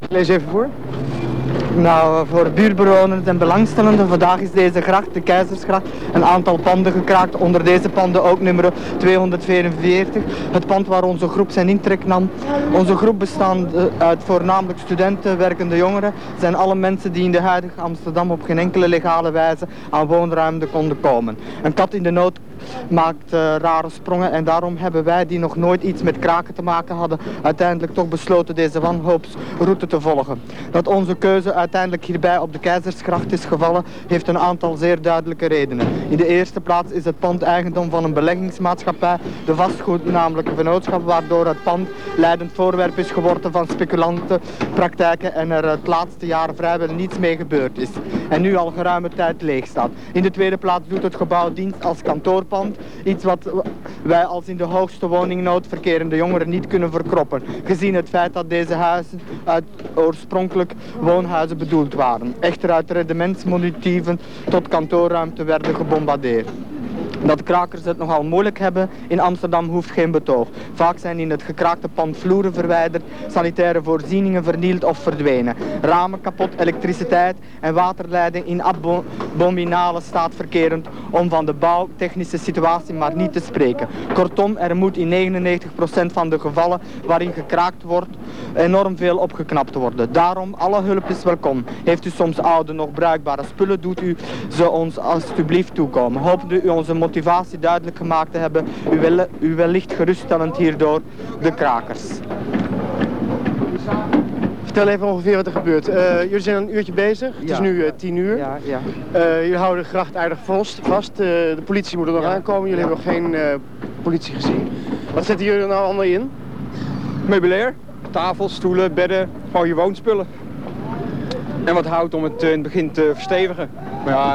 Lees even voor. Nou, voor buurtbewoners en belangstellenden, vandaag is deze gracht, de Keizersgracht, een aantal panden gekraakt. Onder deze panden ook nummer 244, het pand waar onze groep zijn intrek nam. Onze groep bestaande uit voornamelijk studenten, werkende jongeren, zijn alle mensen die in de huidige Amsterdam op geen enkele legale wijze aan woonruimte konden komen. Een kat in de nood maakt rare sprongen en daarom hebben wij, die nog nooit iets met kraken te maken hadden, uiteindelijk toch besloten deze wanhoopsroute te volgen. Dat onze keuze uiteindelijk hierbij op de Keizersgracht is gevallen, heeft een aantal zeer duidelijke redenen. In de eerste plaats is het pand eigendom van een beleggingsmaatschappij, de vastgoed namelijk vennootschap, waardoor het pand leidend voorwerp is geworden van speculantenpraktijken en er het laatste jaar vrijwel niets mee gebeurd is. En nu al geruime tijd leeg staat. In de tweede plaats doet het gebouw dienst als kantoorpand, iets wat wij als in de hoogste woningnood verkerende jongeren niet kunnen verkroppen, gezien het feit dat deze huizen oorspronkelijk woonhuizen bedoeld waren, echter uit rendementsmotieven tot kantoorruimte werden gebombardeerd. Dat krakers het nogal moeilijk hebben in Amsterdam hoeft geen betoog. Vaak zijn in het gekraakte pand vloeren verwijderd, sanitaire voorzieningen vernield of verdwenen. Ramen kapot, elektriciteit en waterleiding in abominale staat verkerend, om van de bouwtechnische situatie maar niet te spreken. Kortom, er moet in 99% van de gevallen waarin gekraakt wordt enorm veel opgeknapt worden. Daarom, alle hulp is welkom. Heeft u soms oude nog bruikbare spullen, doet u ze ons alstublieft toekomen. Hoopt u onze motivatie duidelijk gemaakt te hebben, u wellicht geruststellend hierdoor de krakers. Vertel even ongeveer wat er gebeurt. Jullie zijn een uurtje bezig, het is nu 10 uur. Ja. Jullie houden de gracht aardig vast. De politie moet er nog aankomen, jullie hebben nog geen politie gezien. Wat zetten jullie er nou allemaal in? Meubilair, tafels, stoelen, bedden, gewoon je woonspullen. En wat hout om het in het begin te verstevigen. Maar ja,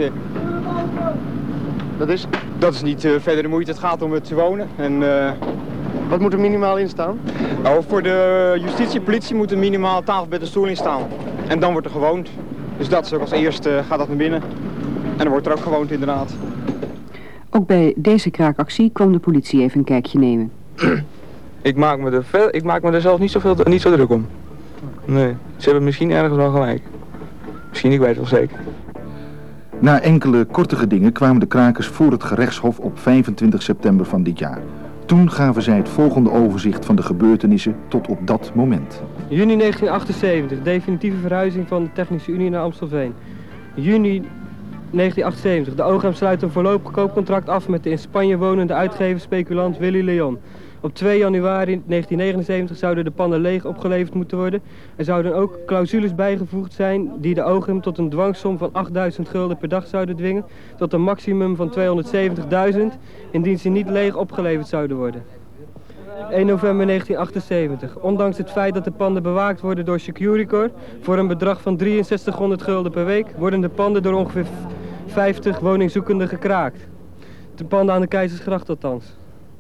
dat is niet verder de moeite. Het gaat om het wonen. En, wat moet er minimaal in staan? Voor de justitie, politie moet er minimaal tafel, bed en stoel in staan. En dan wordt er gewoond. Dus dat is ook als eerste, gaat dat naar binnen. En dan wordt er ook gewoond inderdaad. Ook bij deze kraakactie kwam de politie even een kijkje nemen. Ik maak me er zelf niet zo druk om. Nee, ze hebben misschien ergens wel gelijk. Misschien, ik weet het wel zeker. Na enkele korte gedingen kwamen de krakers voor het gerechtshof op 25 september van dit jaar. Toen gaven zij het volgende overzicht van de gebeurtenissen tot op dat moment. Juni 1978, definitieve verhuizing van de Technische Unie naar Amstelveen. Juni 1978, de OGM sluit een voorlopig koopcontract af met de in Spanje wonende uitgever-speculant Willy Leon. Op 2 januari 1979 zouden de panden leeg opgeleverd moeten worden. Er zouden ook clausules bijgevoegd zijn die de OGM tot een dwangsom van 8000 gulden per dag zouden dwingen, tot een maximum van 270.000, indien ze niet leeg opgeleverd zouden worden. 1 november 1978. Ondanks het feit dat de panden bewaakt worden door Securicor voor een bedrag van 6300 gulden per week, worden de panden door ongeveer 50 woningzoekenden gekraakt. De panden aan de Keizersgracht althans.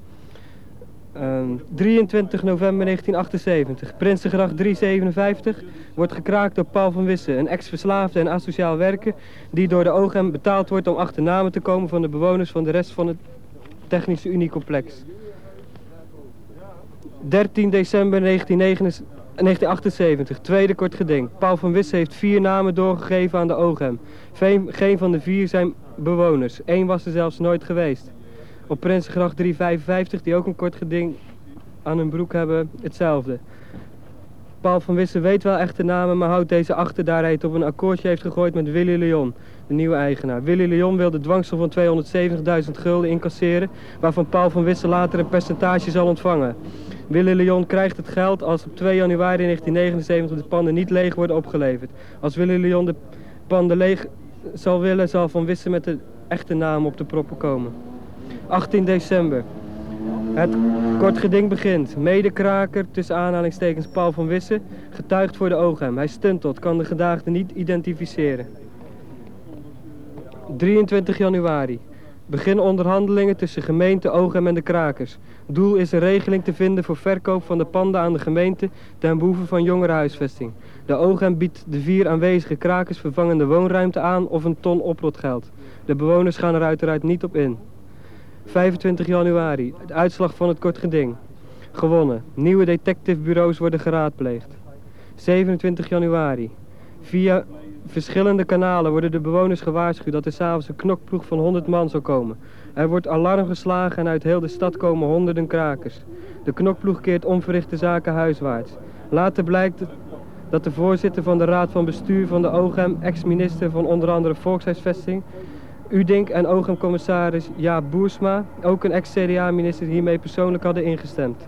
23 november 1978. Prinsengracht 357 wordt gekraakt door Paul van Wissen, een ex-verslaafde en asociaal werker die door de OGM betaald wordt om achternamen te komen van de bewoners van de rest van het Technische Uniecomplex. 13 december 1978, tweede kort geding. Paul van Wissen heeft 4 namen doorgegeven aan de OGM. Geen van de 4 zijn bewoners. 1 was er zelfs nooit geweest. Op Prinsengracht 355, die ook een kort geding aan hun broek hebben, hetzelfde. Paul van Wissen weet wel echte namen, maar houdt deze achter daar hij het op een akkoordje heeft gegooid met Willy Leon, de nieuwe eigenaar. Willy Leon wil de dwangsom van 270.000 gulden incasseren, waarvan Paul van Wissen later een percentage zal ontvangen. Willy Leon krijgt het geld als op 2 januari 1979 de panden niet leeg worden opgeleverd. Als Willy Leon de panden leeg zal willen, zal Van Wissen met de echte naam op de proppen komen. 18 december. Het kort geding begint. Medekraker, tussen aanhalingstekens Paul van Wissen, getuigt voor de OGM. Hij stuntelt, kan de gedaagde niet identificeren. 23 januari. Begin onderhandelingen tussen gemeente, OGM en de krakers. Doel is een regeling te vinden voor verkoop van de panden aan de gemeente ten behoeve van jongerenhuisvesting. De OGM biedt de 4 aanwezige krakers vervangende woonruimte aan of een ton oprotgeld. De bewoners gaan er uiteraard niet op in. 25 januari, de uitslag van het kort geding. Gewonnen. Nieuwe detectivebureaus worden geraadpleegd. 27 januari. Via verschillende kanalen worden de bewoners gewaarschuwd dat er 's avonds een knokploeg van 100 man zal komen. Er wordt alarm geslagen en uit heel de stad komen honderden krakers. De knokploeg keert onverrichte zaken huiswaarts. Later blijkt dat de voorzitter van de raad van bestuur van de OGM, ex-minister van onder andere Volkshuisvesting, Udink en OGM-commissaris Jaap Boersma, ook een ex-CDA-minister, hiermee persoonlijk hadden ingestemd.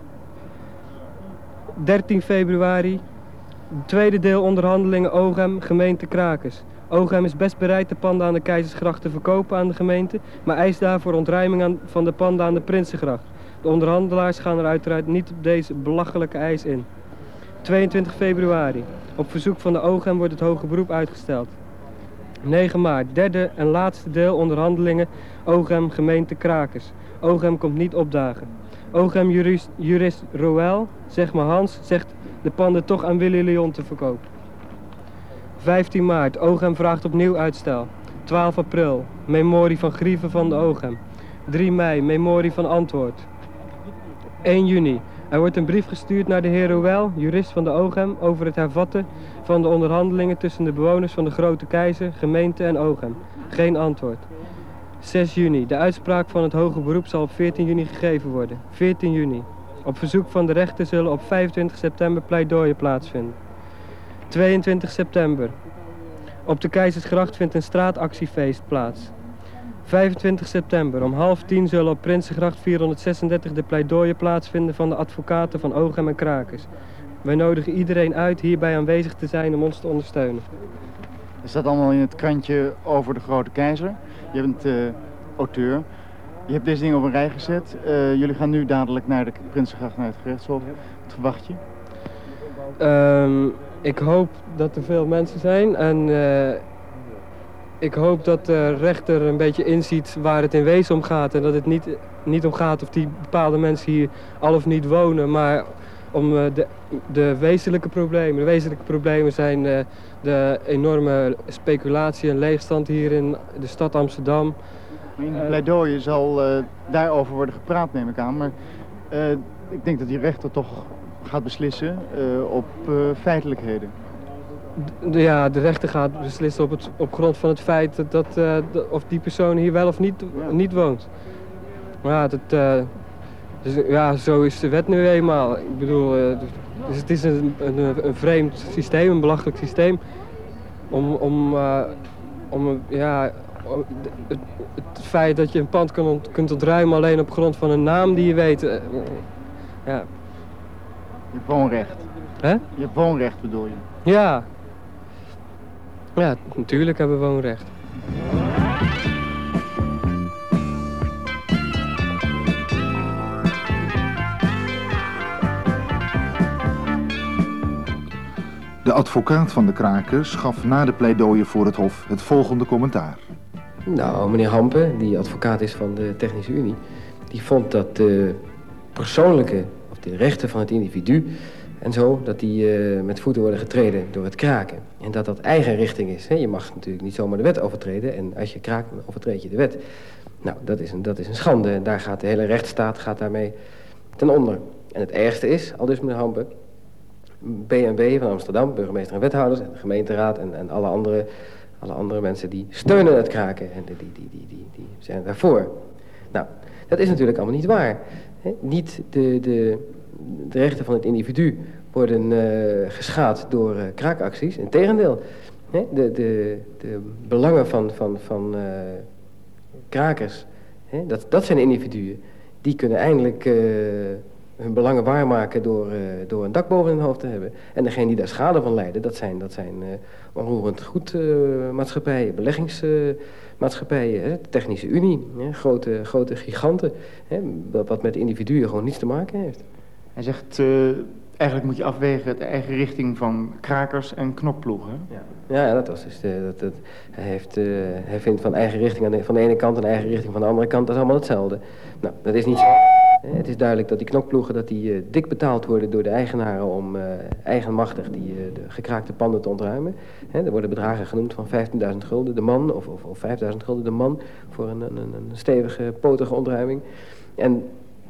13 februari, tweede deel onderhandelingen OGM, gemeente Krakers. OGM is best bereid de panden aan de Keizersgracht te verkopen aan de gemeente, maar eist daarvoor ontruiming van de panden aan de Prinsengracht. De onderhandelaars gaan er uiteraard niet op deze belachelijke eis in. 22 februari. Op verzoek van de OGM wordt het hoge beroep uitgesteld. 9 maart. Derde en laatste deel onderhandelingen OGM gemeente Krakers. OGM komt niet opdagen. OGM-jurist Roel, zeg maar Hans, zegt de panden toch aan Willy Leon te verkopen. 15 maart. OGM vraagt opnieuw uitstel. 12 april. Memorie van grieven van de OGM. 3 mei. Memorie van antwoord. 1 juni. Er wordt een brief gestuurd naar de heer Roel, jurist van de OGM, over het hervatten van de onderhandelingen tussen de bewoners van de Grote Keizer, gemeente en OGM. Geen antwoord. 6 juni. De uitspraak van het hoge beroep zal op 14 juni gegeven worden. 14 juni. Op verzoek van de rechter zullen op 25 september pleidooien plaatsvinden. 22 september. Op de Keizersgracht vindt een straatactiefeest plaats. 25 september. Om 9:30 zullen op Prinsengracht 436 de pleidooien plaatsvinden van de advocaten van OGM en Krakers. Wij nodigen iedereen uit hierbij aanwezig te zijn om ons te ondersteunen. Er staat allemaal in het krantje over de Grote Keizer. Je bent auteur. Je hebt deze dingen op een rij gezet. Jullie gaan nu dadelijk naar de Prinsengracht, naar het gerechtshof. Wat verwacht je? Ik hoop dat er veel mensen zijn en ik hoop dat de rechter een beetje inziet waar het in wezen om gaat. En dat het niet om gaat of die bepaalde mensen hier al of niet wonen, maar om de wezenlijke problemen. De wezenlijke problemen zijn de enorme speculatie en leegstand hier in de stad Amsterdam. In het pleidooi zal daarover worden gepraat, neem ik aan. Maar ik denk dat die rechter toch gaat beslissen op feitelijkheden. Ja, de rechter gaat beslissen op grond van het feit dat of die persoon hier wel of niet woont. Maar ja, dus, ja, zo is de wet nu eenmaal. Ik bedoel, dus het is een vreemd systeem, een belachelijk systeem. Het feit dat je een pand kunt ontruimen alleen op grond van een naam die je weet. Ja. Je hebt woonrecht. Hè? Je hebt woonrecht, bedoel je? Ja. Ja, natuurlijk hebben we woonrecht. De advocaat van de Krakers gaf na de pleidooien voor het hof het volgende commentaar. Nou, meneer Hampe, die advocaat is van de Technische Unie, die vond dat de persoonlijke of de rechten van het individu en zo, dat die met voeten worden getreden door het kraken. En dat dat eigen richting is. Hè? Je mag natuurlijk niet zomaar de wet overtreden en als je kraakt, dan overtreed je de wet. Nou, dat is een schande en daar gaat de hele rechtsstaat daarmee ten onder. En het ergste is, aldus meneer Hampe, B&W van Amsterdam, burgemeester en wethouders en de gemeenteraad en alle andere mensen die steunen het kraken en die zijn daarvoor. Nou, dat is natuurlijk allemaal niet waar. Hè? Niet de rechten van het individu worden geschaad door kraakacties. Integendeel, hè? De belangen van krakers, hè? Dat zijn individuen. Die kunnen eindelijk hun belangen waarmaken door een dak boven hun hoofd te hebben. En degene die daar schade van lijden, dat zijn onroerend goed maatschappijen, beleggingsmaatschappijen, de Technische Unie, grote giganten, wat met individuen gewoon niets te maken heeft. Hij zegt, eigenlijk moet je afwegen de eigen richting van krakers en knokploegen. Ja, dat was dus hij vindt van eigen richting van de ene kant en eigen richting van de andere kant, dat is allemaal hetzelfde. Nou, dat is niet zo. Het is duidelijk dat die knokploegen dik betaald worden door de eigenaren om eigenmachtig de gekraakte panden te ontruimen. Er worden bedragen genoemd van 15.000 gulden de man of 5.000 gulden de man voor een stevige, potige ontruiming. En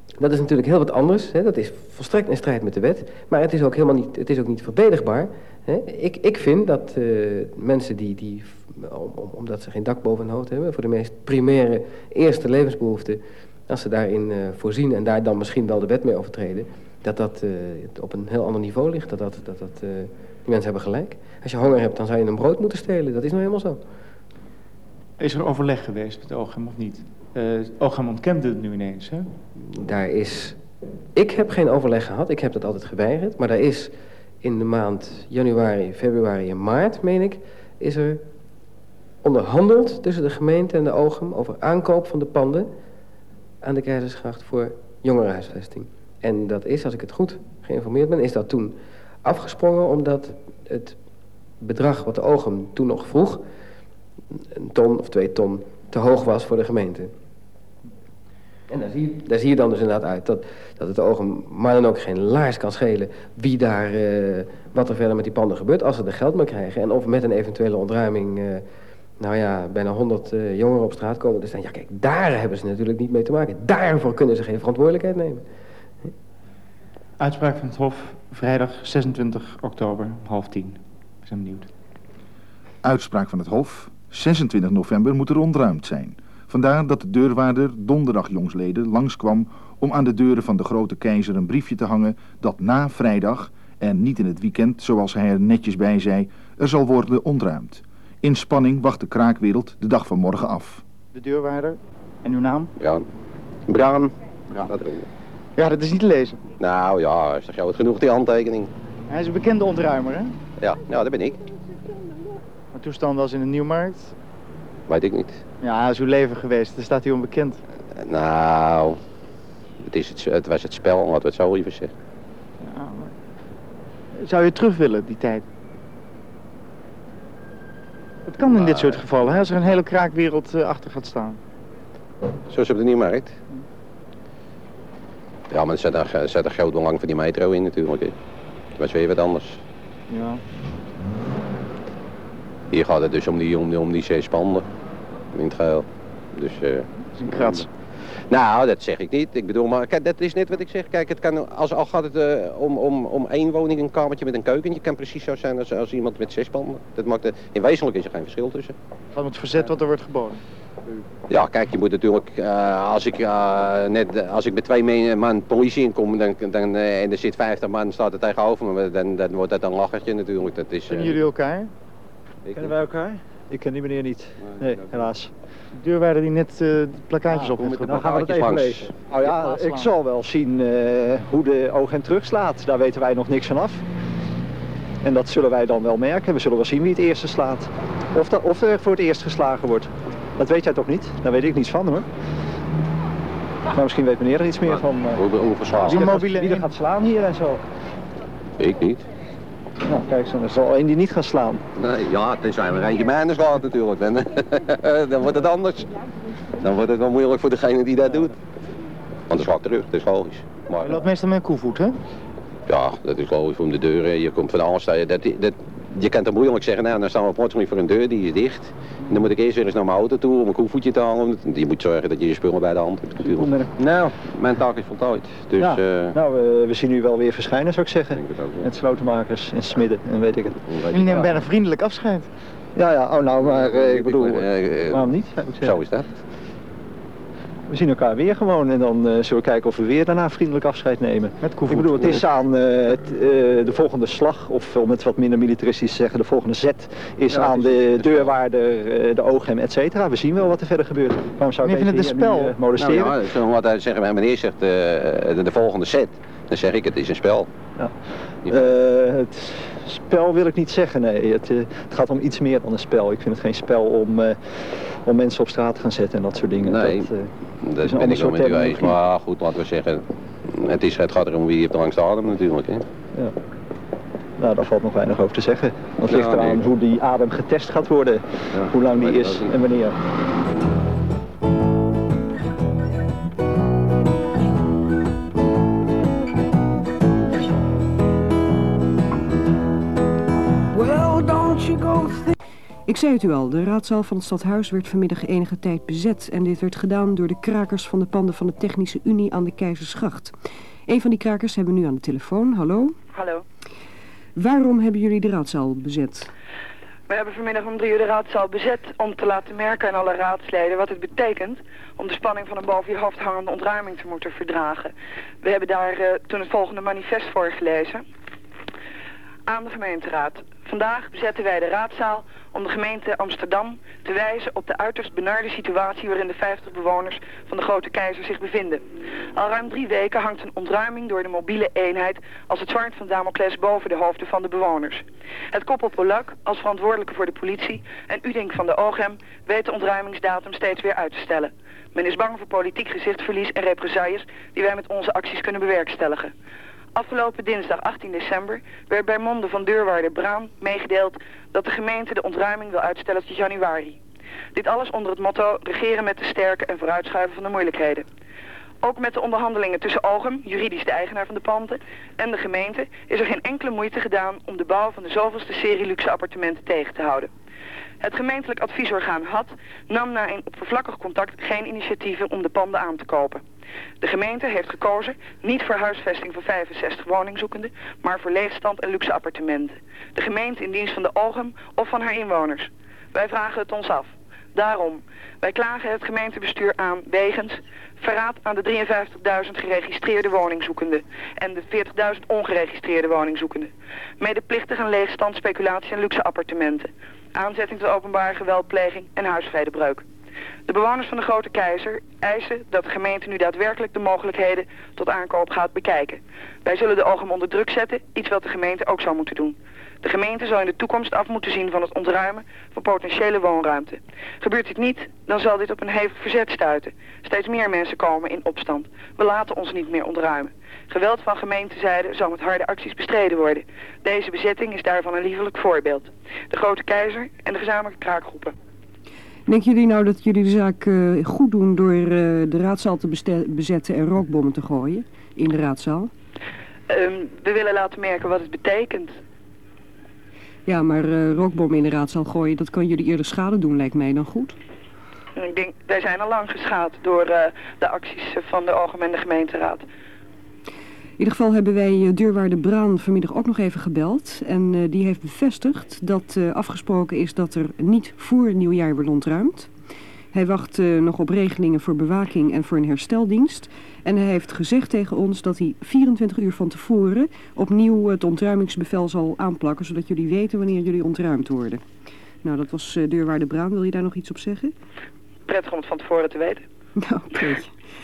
Dat is natuurlijk heel wat anders. Hè? Dat is volstrekt in strijd met de wet. Maar het is ook helemaal niet, het is ook niet verdedigbaar. Hè? Ik vind dat mensen die omdat ze geen dak boven hun hoofd hebben, voor de meest primaire eerste levensbehoeften, als ze daarin voorzien en daar dan misschien wel de wet mee overtreden, dat op een heel ander niveau ligt. Die mensen hebben gelijk. Als je honger hebt, dan zou je een brood moeten stelen. Dat is nou helemaal zo. Is er overleg geweest met OGM of niet? OGM ontkent het nu ineens, hè? Ik heb geen overleg gehad. Ik heb dat altijd geweigerd. Maar daar is in de maand januari, februari en maart, meen ik, is er onderhandeld tussen de gemeente en de OGM over aankoop van de panden aan de Keizersgracht voor jongerenhuisvesting. En dat is, als ik het goed geïnformeerd ben, is dat toen afgesprongen omdat het bedrag wat de OGM toen nog vroeg, 1 ton of 2 ton, te hoog was voor de gemeente. En daar zie je dan dus inderdaad uit dat het OGM maar dan ook geen laars kan schelen wie daar, wat er verder met die panden gebeurt als ze er geld mee krijgen. En of met een eventuele ontruiming, bijna 100 jongeren op straat komen te staan. Ja kijk, daar hebben ze natuurlijk niet mee te maken. Daarvoor kunnen ze geen verantwoordelijkheid nemen. Uitspraak van het Hof, vrijdag 26 oktober, 9:30. Ik ben benieuwd. Uitspraak van het Hof, 26 november moet er ontruimd zijn. Vandaar dat de deurwaarder donderdag jongsleden langskwam om aan de deuren van de Grote Keizer een briefje te hangen dat na vrijdag, en niet in het weekend zoals hij er netjes bij zei, er zal worden ontruimd. In spanning wacht de kraakwereld de dag van morgen af. De deurwaarder, en uw naam? Ja, Bram. Ja, dat is niet te lezen. Nou ja, is toch groot genoeg die handtekening. Hij is een bekende ontruimer, hè? Ja, nou dat ben ik. Maar toestand was in de Nieuwmarkt? Weet ik niet. Ja, dat is uw leven geweest, daar staat hij onbekend. Nou, het was het spel, laten we het zo liever zeggen. Ja, maar... Zou je terug willen, die tijd? Het kan in dit soort gevallen, hè, als er een hele kraakwereld achter gaat staan. Zoals op de Nieuwmarkt? Ja, maar er zit er groot belang voor die metro in natuurlijk. Hè. Dat is weer wat anders. Ja. Hier gaat het dus om die 6 panden. In het geheel. Dus, dat is een krats. Nou, dat zeg ik niet. Ik bedoel, maar kijk, dat is net wat ik zeg. Kijk, het kan, al gaat het om 1 woning, een kamertje met een keukentje, kan precies zo zijn als iemand met 6 panden. Dat maakt in wezenlijk is er geen verschil tussen. Van het verzet wat er wordt geboden. Ja, kijk, je moet natuurlijk, als ik met 2 man politie inkom en er zit 50 man staat er tegenover me, dan wordt dat een lachertje natuurlijk. Dat is, kennen jullie elkaar? Kennen wij elkaar? Ik ken die meneer niet. Nee, helaas. De deurwaarder die net de plakkaatjes op heeft Dan gebracht. gaan we het even lezen. Nou ja, ik zal wel zien hoe de OGM terugslaat. Daar weten wij nog niks van af. En dat zullen wij dan wel merken. We zullen wel zien wie het eerste slaat. Of er voor het eerst geslagen wordt. Dat weet jij toch niet? Daar weet ik niets van hoor. Maar misschien weet meneer er iets meer van. Wie er gaat slaan hier en zo. Ik niet. Nou kijk, er zal één die niet gaan slaan. Nee, ja, tenzij er eentje mijnen slaat natuurlijk. Dan wordt het anders. Dan wordt het wel moeilijk voor degene die dat doet. Want dan slaat terug, dat is logisch. Maar, je loopt meestal met een koevoet, hè? Ja, dat is logisch om de deuren. Je komt van alles. Je kan toch moeilijk zeggen, nou, dan staan we plotseling voor een deur, die is dicht. En dan moet ik eerst weer eens naar mijn auto toe om een koevoetje te halen. Je moet zorgen dat je je spullen bij de hand hebt natuurlijk. Nou, mijn taak is voltooid. Dus, ja, we zien u wel weer verschijnen, zou ik zeggen. Ik het ook, ja. En slotenmakers en smidden en weet ik het. Jullie nemen bijna vriendelijk afscheid. Ja, oh nou, maar ik bedoel, waarom niet? Zo is dat. We zien elkaar weer gewoon en dan zullen we kijken of we weer daarna vriendelijk afscheid nemen. Met koevoet. Ik bedoel, het is aan de volgende slag, of om het wat minder militaristisch te zeggen, de volgende zet is aan de deurwaarder, de OGM, et cetera. We zien wel wat er verder gebeurt. Waarom zou ik even het spel molesteren? Nou ja, wat hij zeggen, meneer zegt de volgende set, dan zeg ik het is een spel. Ja. Het spel wil ik niet zeggen, nee. Het gaat om iets meer dan een spel. Ik vind het geen spel om mensen op straat te gaan zetten en dat soort dingen. Nee, dat ben ik wel met u eens. Maar goed, laten we zeggen, het gaat erom wie heeft de langste adem natuurlijk. Hè? Ja. Nou, daar valt nog weinig over te zeggen. Het ligt eraan hoe die adem getest gaat worden, hoe lang die is en wanneer. Ik zei het u al, de raadzaal van het stadhuis werd vanmiddag enige tijd bezet. En dit werd gedaan door de krakers van de panden van de Technische Unie aan de Keizersgracht. Een van die krakers hebben we nu aan de telefoon. Hallo? Hallo. Waarom hebben jullie de raadzaal bezet? We hebben vanmiddag om 3 uur de raadzaal bezet om te laten merken aan alle raadsleden wat het betekent om de spanning van een boven je hoofd hangende ontruiming te moeten verdragen. We hebben daar toen het volgende manifest voorgelezen. Aan de gemeenteraad. Vandaag bezetten wij de raadzaal om de gemeente Amsterdam te wijzen op de uiterst benarde situatie waarin de 50 bewoners van de Grote Keizer zich bevinden. Al ruim 3 weken hangt een ontruiming door de mobiele eenheid als het zwaard van Damocles boven de hoofden van de bewoners. Het koppel Polak, als verantwoordelijke voor de politie, en Udink van de OGM weet de ontruimingsdatum steeds weer uit te stellen. Men is bang voor politiek gezichtsverlies en represailles die wij met onze acties kunnen bewerkstelligen. Afgelopen dinsdag 18 december werd bij monden van deurwaarder Braan meegedeeld dat de gemeente de ontruiming wil uitstellen tot januari. Dit alles onder het motto regeren met de sterke en vooruitschuiven van de moeilijkheden. Ook met de onderhandelingen tussen OGM, juridisch de eigenaar van de panden, en de gemeente is er geen enkele moeite gedaan om de bouw van de zoveelste serie luxe appartementen tegen te houden. Het gemeentelijk adviesorgaan nam na een oppervlakkig contact geen initiatieven om de panden aan te kopen. De gemeente heeft gekozen niet voor huisvesting van 65 woningzoekenden, maar voor leegstand en luxe appartementen. De gemeente in dienst van de OGM of van haar inwoners. Wij vragen het ons af. Daarom, wij klagen het gemeentebestuur aan wegens verraad aan de 53.000 geregistreerde woningzoekenden en de 40.000 ongeregistreerde woningzoekenden. Medeplichtig aan leegstand, speculatie en luxe appartementen. Aanzetting tot openbare geweldpleging en huisvredebreuk. De bewoners van de Grote Keizer eisen dat de gemeente nu daadwerkelijk de mogelijkheden tot aankoop gaat bekijken. Wij zullen de OGM onder druk zetten, iets wat de gemeente ook zou moeten doen. De gemeente zal in de toekomst af moeten zien van het ontruimen van potentiële woonruimte. Gebeurt dit niet, dan zal dit op een hevig verzet stuiten. Steeds meer mensen komen in opstand. We laten ons niet meer ontruimen. Geweld van gemeentezijde zal met harde acties bestreden worden. Deze bezetting is daarvan een liefelijk voorbeeld. De Grote Keizer en de gezamenlijke kraakgroepen. Denken jullie nou dat jullie de zaak goed doen door de raadzaal te bezetten en rookbommen te gooien in de raadzaal? We willen laten merken wat het betekent. Ja, maar rookbommen in de raadzaal gooien, dat kan jullie eerder schade doen, lijkt mij dan goed. Ik denk, wij zijn al lang geschaad door de acties van de OGM en de gemeenteraad. In ieder geval hebben wij deurwaarder Braan vanmiddag ook nog even gebeld. En die heeft bevestigd dat afgesproken is dat er niet voor nieuwjaar wordt ontruimd. Hij wacht nog op regelingen voor bewaking en voor een hersteldienst. En hij heeft gezegd tegen ons dat hij 24 uur van tevoren opnieuw het ontruimingsbevel zal aanplakken, zodat jullie weten wanneer jullie ontruimd worden. Nou, dat was deurwaarder Braan. Wil je daar nog iets op zeggen? Prettig om het van tevoren te weten. Nou, oké.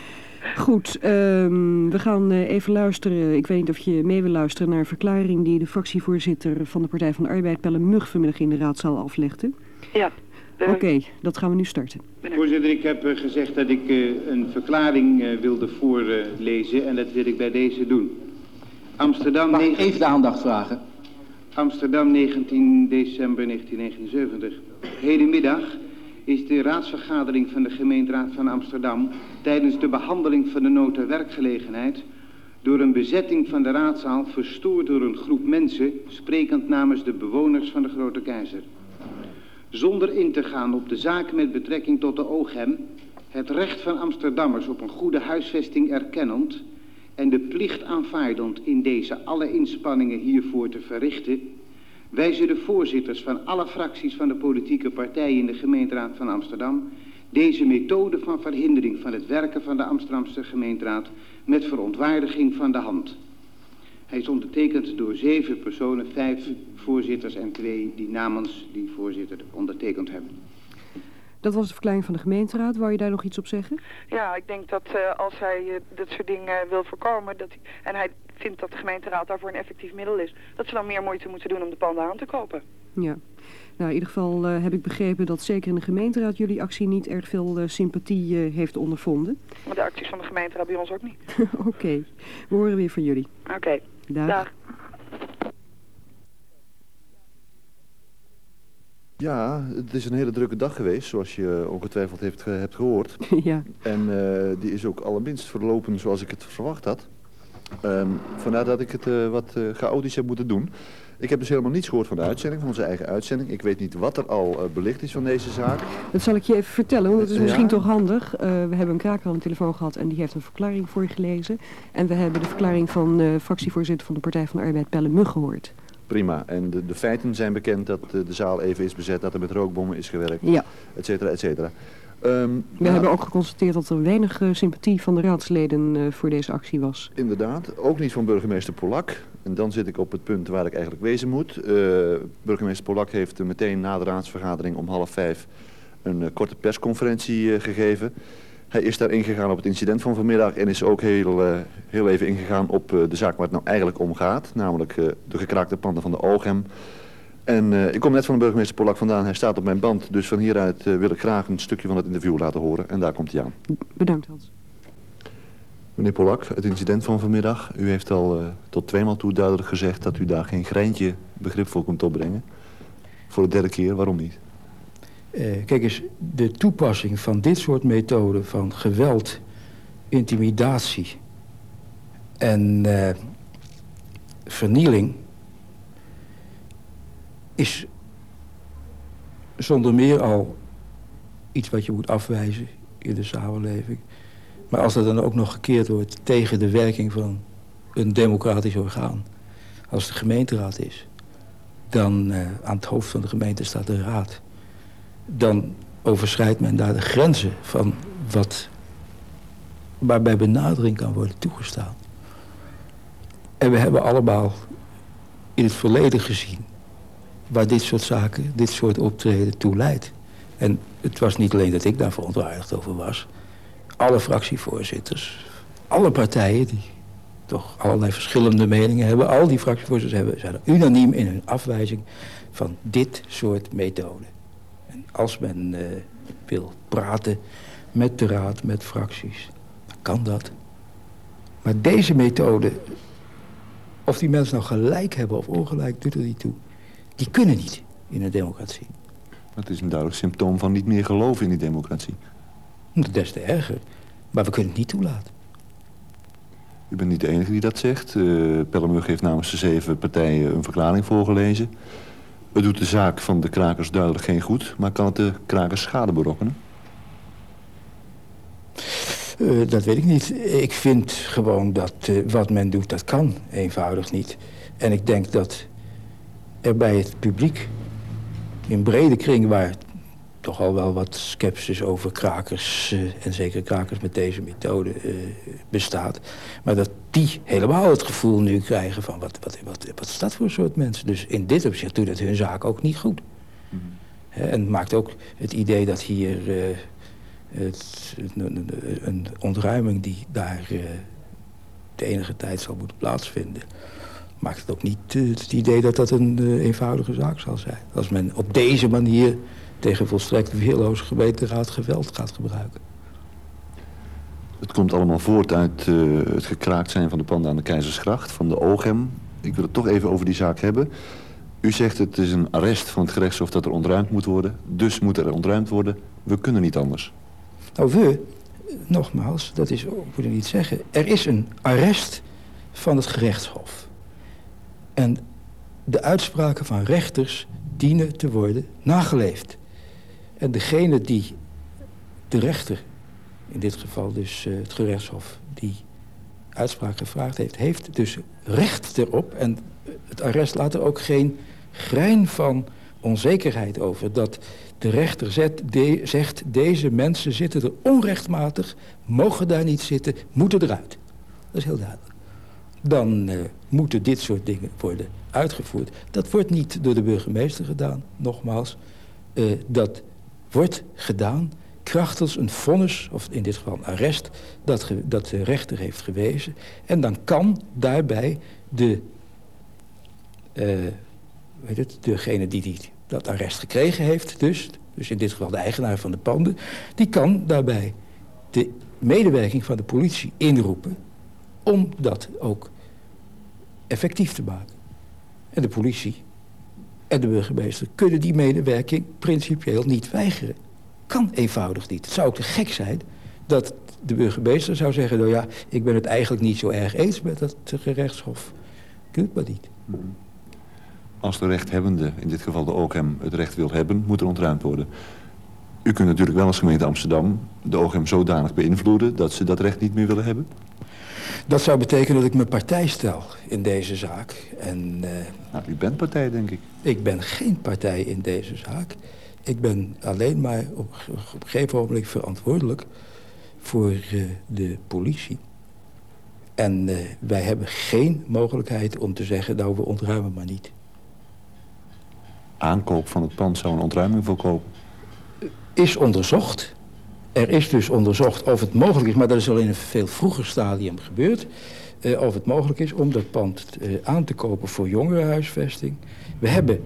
Goed, we gaan even luisteren. Ik weet niet of je mee wil luisteren naar een verklaring die de fractievoorzitter van de Partij van de Arbeid, Pelle Mug, vanmiddag in de raadzaal aflegde. Ja. Oké, dat gaan we nu starten. Voorzitter, ik heb gezegd dat ik een verklaring wilde voorlezen en dat wil ik bij deze doen. Amsterdam... Mag ik even de aandacht vragen? Amsterdam, 19 december 1979. Hedenmiddag is de raadsvergadering van de gemeenteraad van Amsterdam tijdens de behandeling van de nota werkgelegenheid door een bezetting van de raadzaal verstoord door een groep mensen, sprekend namens de bewoners van de Grote Keizer. Zonder in te gaan op de zaak met betrekking tot de OGM, het recht van Amsterdammers op een goede huisvesting erkennend en de plicht aanvaardend in deze alle inspanningen hiervoor te verrichten, wijzen de voorzitters van alle fracties van de politieke partijen in de gemeenteraad van Amsterdam deze methode van verhindering van het werken van de Amsterdamse gemeenteraad met verontwaardiging van de hand. Hij is ondertekend door 7 personen, 5 voorzitters en 2 die namens die voorzitter ondertekend hebben. Dat was de verklaring van de gemeenteraad. Wou je daar nog iets op zeggen? Ja, ik denk dat als hij dit soort dingen wil voorkomen en hij vindt dat de gemeenteraad daarvoor een effectief middel is, dat ze dan meer moeite moeten doen om de panden aan te kopen. Ja. Nou, in ieder geval heb ik begrepen dat zeker in de gemeenteraad jullie actie niet erg veel sympathie heeft ondervonden. Maar de acties van de gemeenteraad bij ons ook niet. Oké, we horen weer van jullie. Oké. Dag. Ja, het is een hele drukke dag geweest, zoals je ongetwijfeld hebt gehoord. Ja. En die is ook allerminst verlopen zoals ik het verwacht had. Vandaar dat ik het wat chaotisch heb moeten doen. Ik heb dus helemaal niets gehoord van de uitzending, van onze eigen uitzending. Ik weet niet wat er al belicht is van deze zaak. Dat zal ik je even vertellen, want het is misschien toch handig. We hebben een kraker aan de telefoon gehad en die heeft een verklaring voorgelezen. En we hebben de verklaring van fractievoorzitter van de Partij van de Arbeid, Pelle Mug, gehoord. Prima. En de feiten zijn bekend dat de zaal even is bezet, dat er met rookbommen is gewerkt, ja, et cetera, et cetera. We hebben ook geconstateerd dat er weinig sympathie van de raadsleden voor deze actie was. Inderdaad, ook niet van burgemeester Polak. En dan zit ik op het punt waar ik eigenlijk wezen moet. Burgemeester Polak heeft meteen na de raadsvergadering om 4:30 een korte persconferentie gegeven. Hij is daar ingegaan op het incident van vanmiddag en is ook heel even ingegaan op de zaak waar het nou eigenlijk om gaat. Namelijk de gekraakte panden van de OGM. En ik kom net van de burgemeester Polak vandaan. Hij staat op mijn band, dus van hieruit wil ik graag een stukje van het interview laten horen. En daar komt hij aan. Bedankt, Hans. Meneer Polak, het incident van vanmiddag. U heeft al tot 2 maal toe duidelijk gezegd dat u daar geen greintje begrip voor kunt opbrengen. Voor de 3e keer, waarom niet? Kijk eens, de toepassing van dit soort methoden van geweld, intimidatie en vernieling is zonder meer al iets wat je moet afwijzen in de samenleving. Maar als dat dan ook nog gekeerd wordt tegen de werking van een democratisch orgaan, als de gemeenteraad is, dan aan het hoofd van de gemeente staat de raad, dan overschrijdt men daar de grenzen van waarbij benadering kan worden toegestaan. En we hebben allemaal in het verleden gezien waar dit soort zaken, dit soort optreden toe leidt. En het was niet alleen dat ik daar verontwaardigd over was. Alle fractievoorzitters, alle partijen die toch allerlei verschillende meningen hebben, al die fractievoorzitters zijn er unaniem in hun afwijzing van dit soort methoden. En als men wil praten met de raad, met fracties, dan kan dat. Maar deze methode, of die mensen nou gelijk hebben of ongelijk, doet er niet toe. Die kunnen niet in een democratie. Dat is een duidelijk symptoom van niet meer geloven in die democratie. Des te erger. Maar we kunnen het niet toelaten. U bent niet de enige die dat zegt. Pelle Mug heeft namens de 7 partijen een verklaring voorgelezen. Het doet de zaak van de krakers duidelijk geen goed, maar kan het de krakers schade berokkenen? Dat weet ik niet. Ik vind gewoon dat wat men doet, dat kan eenvoudig niet. En ik denk dat er bij het publiek, in brede kring waar toch al wel wat sceptisch over krakers, en zeker krakers met deze methode, bestaat. Maar dat die helemaal het gevoel nu krijgen van wat is dat voor een soort mensen. Dus in dit opzicht doet het hun zaak ook niet goed. Mm-hmm. En het maakt ook het idee dat hier een ontruiming die daar de enige tijd zal moeten plaatsvinden, maakt het ook niet het idee dat dat een eenvoudige zaak zal zijn. Als men op deze manier tegen volstrekt weerloze gemeenteraad geweld gaat gebruiken. Het komt allemaal voort uit het gekraakt zijn van de panden aan de Keizersgracht, van de OGM. Ik wil het toch even over die zaak hebben. U zegt het is een arrest van het gerechtshof dat er ontruimd moet worden. Dus moet er ontruimd worden. We kunnen niet anders. Nou, nogmaals, dat is, moet ik niet zeggen. Er is een arrest van het gerechtshof. En de uitspraken van rechters dienen te worden nageleefd. En degene die de rechter, in dit geval dus het gerechtshof, die uitspraak gevraagd heeft, heeft dus recht erop. En het arrest laat er ook geen grein van onzekerheid over. Dat de rechter zegt, deze mensen zitten er onrechtmatig, mogen daar niet zitten, moeten eruit. Dat is heel duidelijk. Dan moeten dit soort dingen worden uitgevoerd. Dat wordt niet door de burgemeester gedaan, nogmaals. Dat wordt gedaan krachtens een vonnis, of in dit geval een arrest, dat de rechter heeft gewezen. En dan kan daarbij degene die dat arrest gekregen heeft, dus in dit geval de eigenaar van de panden, die kan daarbij de medewerking van de politie inroepen om dat ook effectief te maken. En de politie en de burgemeester kunnen die medewerking principieel niet weigeren. Kan eenvoudig niet. Het zou ook te gek zijn dat de burgemeester zou zeggen, nou ja, ik ben het eigenlijk niet zo erg eens met het gerechtshof. Kunt maar niet. Als de rechthebbende, in dit geval de OGM, het recht wil hebben, moet er ontruimd worden. U kunt natuurlijk wel als gemeente Amsterdam de OGM zodanig beïnvloeden dat ze dat recht niet meer willen hebben? Dat zou betekenen dat ik mijn partij stel in deze zaak. En, u bent partij, denk ik. Ik ben geen partij in deze zaak. Ik ben alleen maar op een gegeven moment verantwoordelijk voor de politie. En wij hebben geen mogelijkheid om te zeggen, nou, we ontruimen maar niet. Aankoop van het pand zou een ontruiming voorkomen? Is onderzocht. Er is dus onderzocht of het mogelijk is, maar dat is al in een veel vroeger stadium gebeurd, of het mogelijk is om dat pand aan te kopen voor jongerenhuisvesting. We hebben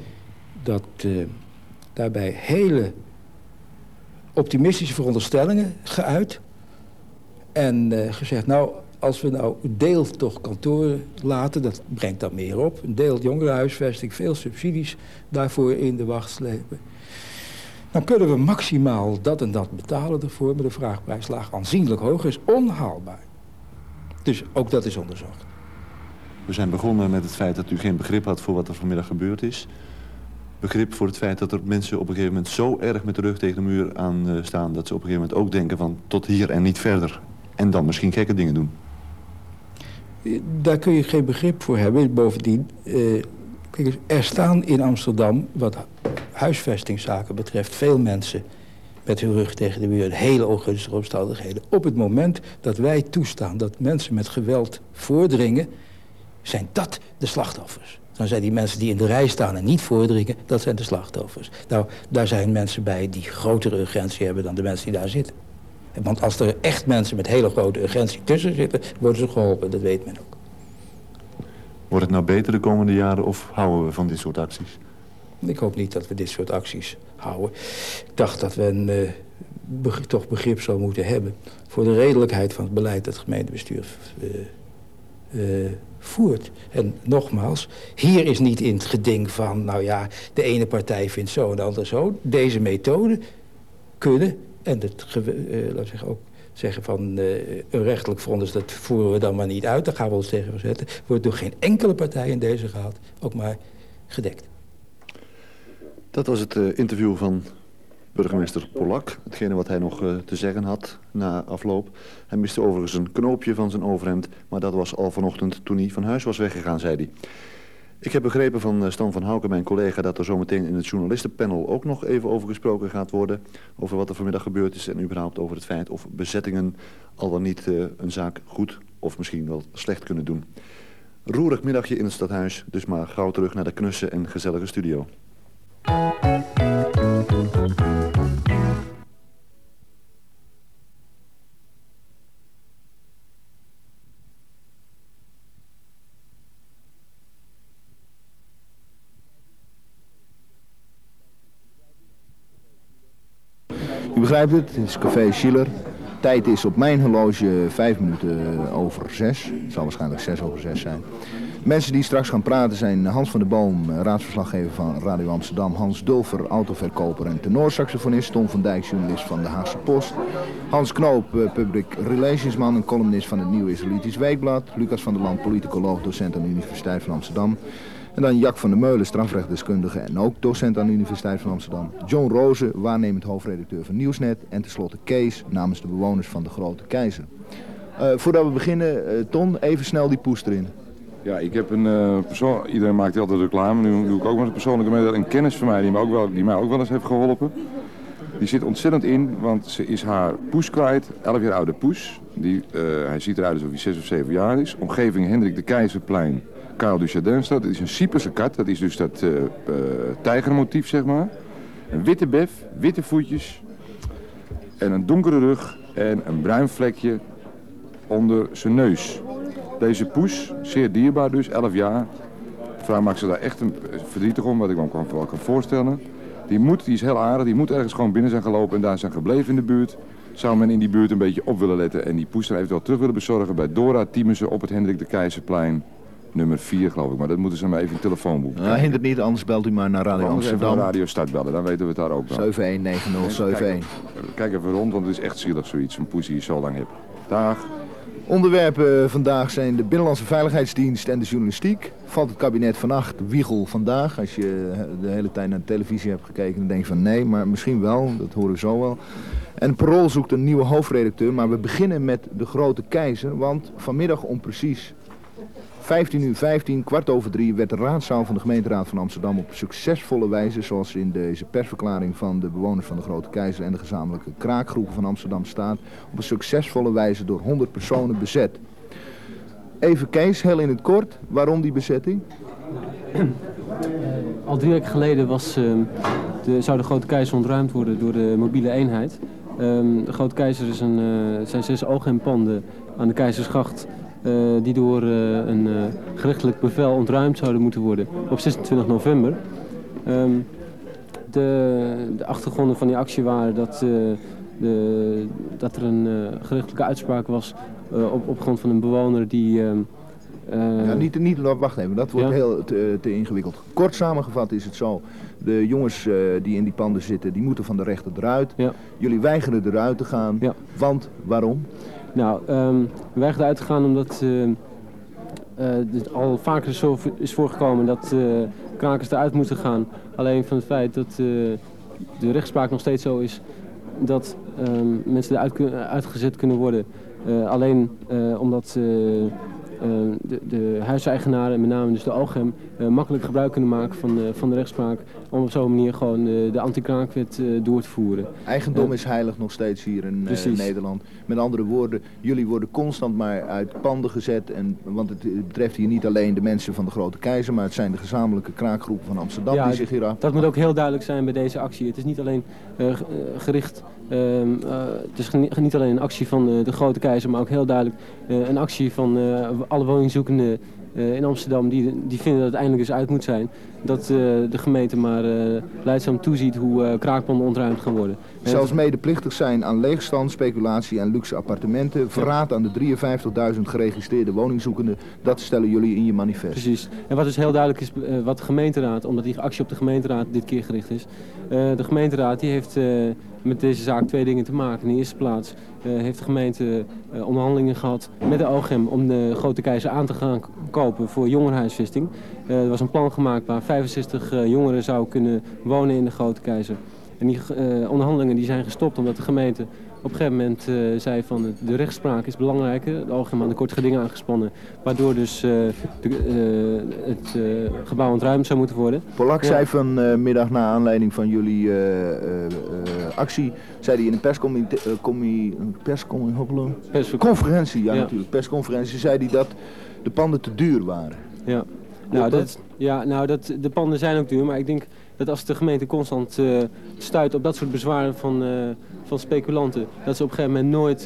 daarbij hele optimistische veronderstellingen geuit en gezegd, nou, als we nou een deel toch kantoren laten, dat brengt dan meer op, een deel jongerenhuisvesting, veel subsidies daarvoor in de wacht slepen. Dan kunnen we maximaal dat en dat betalen ervoor, maar de vraagprijs laag aanzienlijk hoger is onhaalbaar. Dus ook dat is onderzocht. We zijn begonnen met het feit dat u geen begrip had voor wat er vanmiddag gebeurd is. Begrip voor het feit dat er mensen op een gegeven moment zo erg met de rug tegen de muur aan staan, dat ze op een gegeven moment ook denken van tot hier en niet verder. En dan misschien gekke dingen doen. Daar kun je geen begrip voor hebben. Bovendien, kijk, er staan in Amsterdam, wat huisvestingszaken betreft, veel mensen met hun rug tegen de muur, hele ongunstige omstandigheden. Op het moment dat wij toestaan dat mensen met geweld voordringen, zijn dat de slachtoffers. Dan zijn die mensen die in de rij staan en niet voordringen, dat zijn de slachtoffers. Nou, daar zijn mensen bij die grotere urgentie hebben dan de mensen die daar zitten. Want als er echt mensen met hele grote urgentie tussen zitten, worden ze geholpen, dat weet men ook. Wordt het nou beter de komende jaren of houden we van dit soort acties? Ik hoop niet dat we dit soort acties houden. Ik dacht dat we toch begrip zou moeten hebben voor de redelijkheid van het beleid dat het gemeentebestuur voert. En nogmaals, hier is niet in het geding van, nou ja, de ene partij vindt zo en de andere zo. Deze methoden kunnen, en laten we zeggen ook zeggen van een rechtelijk vonnis, dat voeren we dan maar niet uit, daar gaan we ons tegen verzetten, wordt door geen enkele partij in deze raad ook maar gedekt. Dat was het interview van burgemeester Polak. Hetgene wat hij nog te zeggen had na afloop. Hij miste overigens een knoopje van zijn overhemd, maar dat was al vanochtend toen hij van huis was weggegaan, zei hij. Ik heb begrepen van Stan van Houken, mijn collega, dat er zometeen in het journalistenpanel ook nog even over gesproken gaat worden. Over wat er vanmiddag gebeurd is en überhaupt over het feit of bezettingen al dan niet een zaak goed of misschien wel slecht kunnen doen. Roerig middagje in het stadhuis, dus maar gauw terug naar de knusse en gezellige studio. U begrijpt het is café Schiller. Tijd is op mijn horloge 5 minuten over 6. Het zal waarschijnlijk 6 over 6 zijn. Mensen die straks gaan praten zijn Hans van der Boom, raadsverslaggever van Radio Amsterdam. Hans Dulfer, autoverkoper en tenorsaxofonist. Tom van Dijk, journalist van de Haagse Post. Hans Knoop, public relationsman en columnist van het Nieuwe Israëlitisch Weekblad. Lucas van der Land, politicoloog, docent aan de Universiteit van Amsterdam. En dan Jack van der Meulen, strafrechtdeskundige en ook docent aan de Universiteit van Amsterdam. John Roze, waarnemend hoofdredacteur van Nieuwsnet. En tenslotte Kees, namens de bewoners van de Grote Keizer. Voordat we beginnen, Ton, even snel die poes erin. Ja, ik heb een persoon. Iedereen maakt altijd reclame. Nu doe ik ook maar een persoonlijke mededeling. Een kennis van mij die mij ook wel eens heeft geholpen. Die zit ontzettend in, want ze is haar poes kwijt. 11 jaar oude poes. Hij ziet eruit alsof hij 6 of 7 jaar is. Omgeving Hendrik de Keizerplein, Karel du Chardinstraat. Dat is een Cyperse kat. Dat is dus dat tijgermotief, zeg maar. Een witte bef, witte voetjes. En een donkere rug. En een bruin vlekje onder zijn neus. Deze poes, zeer dierbaar dus, 11 jaar. De vrouw maakt ze daar echt verdrietig om, wat ik me wel kan voorstellen. Die is heel aardig, die moet ergens gewoon binnen zijn gelopen en daar zijn gebleven in de buurt. Zou men in die buurt een beetje op willen letten en die poes dan eventueel terug willen bezorgen bij Dora Tiemussen op het Hendrik de Keizerplein nummer 4 geloof ik. Maar dat moeten ze maar even in het telefoonboek. Nou, hindert niet, anders belt u maar naar Radio Amsterdam. Radio Start bellen, dan weten we het daar ook wel. 719071. Kijk even rond, want het is echt zielig zoiets, een poesie die je zo lang hebt. Dag. Onderwerpen vandaag zijn de Binnenlandse Veiligheidsdienst en de journalistiek. Valt het kabinet vannacht, wiegel vandaag. Als je de hele tijd naar de televisie hebt gekeken, dan denk je van nee, maar misschien wel, dat horen we zo wel. En Parool zoekt een nieuwe hoofdredacteur, maar we beginnen met de grote keizer, want vanmiddag om precies 15:15, 15:15, werd de raadzaal van de gemeenteraad van Amsterdam op succesvolle wijze, zoals in deze persverklaring van de bewoners van de Grote Keizer en de gezamenlijke kraakgroepen van Amsterdam staat, op een succesvolle wijze door 100 personen bezet. Even Kees, heel in het kort, waarom die bezetting? Al 3 weken geleden zou de Grote Keizer ontruimd worden door de mobiele eenheid. De Grote Keizer zijn 6 OGM-panden aan de Keizersgracht die door een gerechtelijk bevel ontruimd zouden moeten worden op 26 november. De achtergronden van die actie waren dat er een gerechtelijke uitspraak was op grond van een bewoner die... wacht even, dat wordt heel te ingewikkeld. Kort samengevat is het zo, de jongens die in die panden zitten, die moeten van de rechter eruit. Ja. Jullie weigeren eruit te gaan, want waarom? Nou, we weigeren eruit te gaan omdat het al vaker zo is voorgekomen dat krakers eruit moeten gaan. Alleen van het feit dat de rechtspraak nog steeds zo is dat mensen eruit uitgezet kunnen worden. Alleen omdat de huiseigenaren, en met name dus de OGM, makkelijk gebruik kunnen maken van de rechtspraak om op zo'n manier gewoon de anti-kraakwet door te voeren. Eigendom is heilig nog steeds hier in Nederland. Met andere woorden, jullie worden constant maar uit panden gezet. Want het betreft hier niet alleen de mensen van de Grote Keizer, maar het zijn de gezamenlijke kraakgroepen van Amsterdam die zich hier af. Dat moet ook heel duidelijk zijn bij deze actie. Het is niet alleen gericht, het is niet alleen een actie van de Grote Keizer, maar ook heel duidelijk een actie van alle woningzoekenden in Amsterdam die vinden dat het eindelijk eens uit moet zijn. Dat de gemeente maar leidzaam toeziet hoe kraakpanden ontruimd gaan worden. Zelfs medeplichtig zijn aan leegstand, speculatie en luxe appartementen. Verraad aan de 53.000 geregistreerde woningzoekenden. Dat stellen jullie in je manifest. Precies. En wat dus heel duidelijk is, wat de gemeenteraad, omdat die actie op de gemeenteraad dit keer gericht is. De gemeenteraad die heeft met deze zaak 2 dingen te maken. In de eerste plaats heeft de gemeente onderhandelingen gehad met de OGM om de Grote Keizer aan te gaan kopen voor jongerenhuisvesting. Er was een plan gemaakt waar 65 jongeren zouden kunnen wonen in de Grote Keizer. En die onderhandelingen die zijn gestopt omdat de gemeente op een gegeven moment zei van de rechtspraak is belangrijker. De OGM aan de kort geding aangespannen, waardoor dus het gebouw ontruimd zou moeten worden. Polak zei vanmiddag na aanleiding van jullie actie, zei hij in een persconferentie, natuurlijk, persconferentie, zei hij dat de panden te duur waren. Ja. De panden zijn ook duur, maar ik denk dat als de gemeente constant stuit op dat soort bezwaren van speculanten, dat ze op een gegeven moment nooit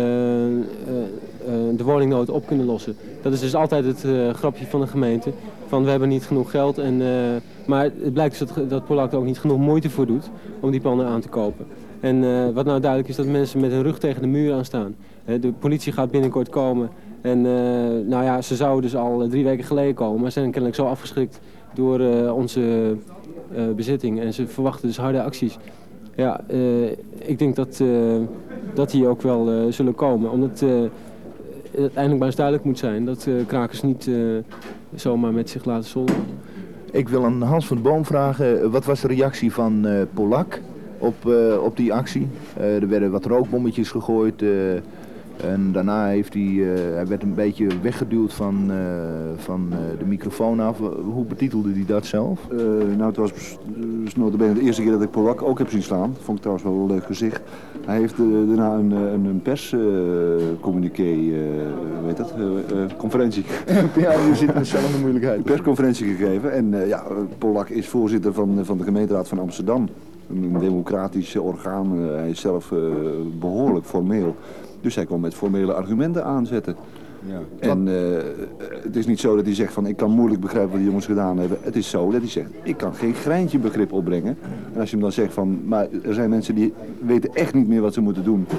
de woningnood op kunnen lossen. Dat is dus altijd het grapje van de gemeente, van we hebben niet genoeg geld. Maar het blijkt dus dat Polak er ook niet genoeg moeite voor doet om die panden aan te kopen. En wat nou duidelijk is, dat mensen met hun rug tegen de muur aan staan. De politie gaat binnenkort komen. En ze zouden dus al 3 weken geleden komen, maar zijn kennelijk zo afgeschrikt door onze bezitting. En ze verwachten dus harde acties. Ja, ik denk dat die ook wel zullen komen. Omdat het uiteindelijk maar eens duidelijk moet zijn dat krakers niet zomaar met zich laten zolderen. Ik wil aan Hans van de Boom vragen, wat was de reactie van Polak op die actie? Er werden wat rookbommetjes gegooid. En daarna heeft hij werd een beetje weggeduwd van de microfoon af. Hoe betitelde hij dat zelf? Het was notabene de eerste keer dat ik Polak ook heb zien slaan. Dat vond ik trouwens wel een leuk gezicht. Hij heeft daarna een perscommuniqué, conferentie. Ja, je zit in dezelfde moeilijkheid. Een persconferentie gegeven. En Polak is voorzitter van de gemeenteraad van Amsterdam. Een democratisch orgaan. Hij is zelf behoorlijk formeel. Dus hij kon met formele argumenten aanzetten. Ja. En het is niet zo dat hij zegt van ik kan moeilijk begrijpen wat die jongens gedaan hebben. Het is zo dat hij zegt ik kan geen greintje begrip opbrengen. En als je hem dan zegt van maar er zijn mensen die weten echt niet meer wat ze moeten doen.